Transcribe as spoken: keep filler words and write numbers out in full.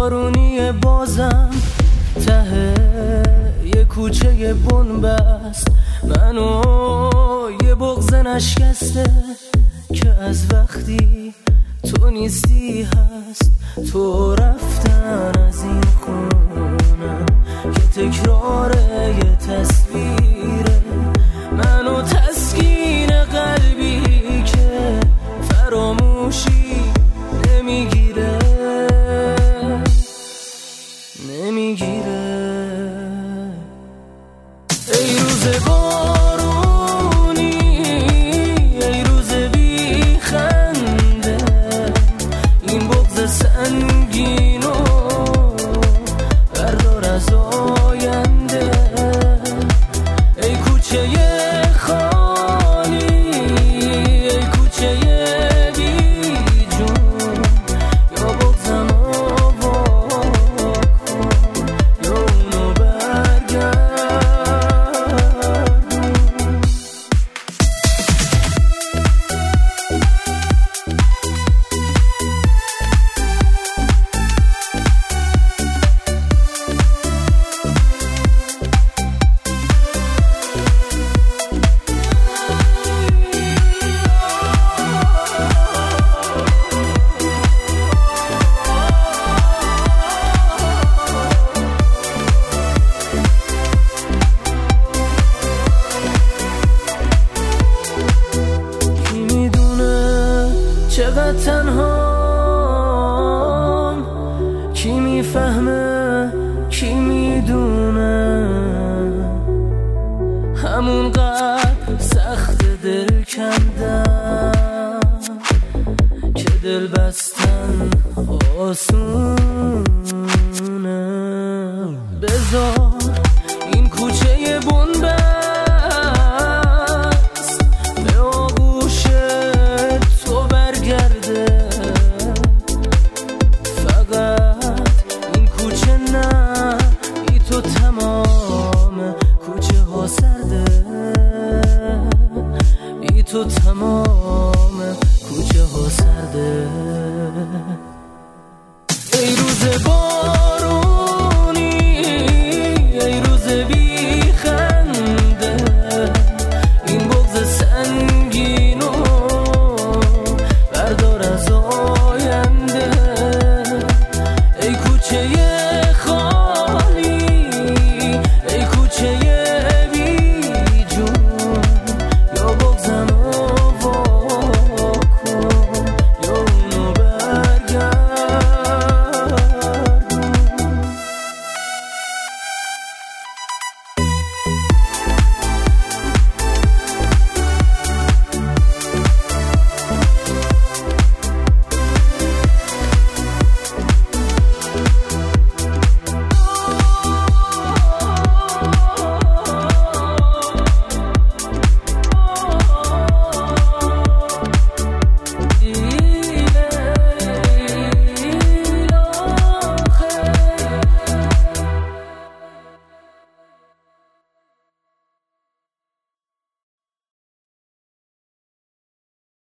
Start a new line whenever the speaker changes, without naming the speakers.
بارونی بازم ته یه کوچه بنبست، منو یه بغض نشکسته که از وقتی تو نیستی هست. تو رفتن از این خونه که تکرار یه تصویره، منو تسکین قلبی که فراموشی نمیگیره نمیگیره. ای روز بارونی، ای روز بی خنده، این بغض سنگینو بردار از آینده. ای کوچه خالی، ای کوچه بی جون، یا بغضم آوا کن یا اونو برگرد. چقدر تنهام، کی میفهمه کی میدونه، همونقدر سخت دل کندم که دل بستن آسونه. بذار این کوچه بند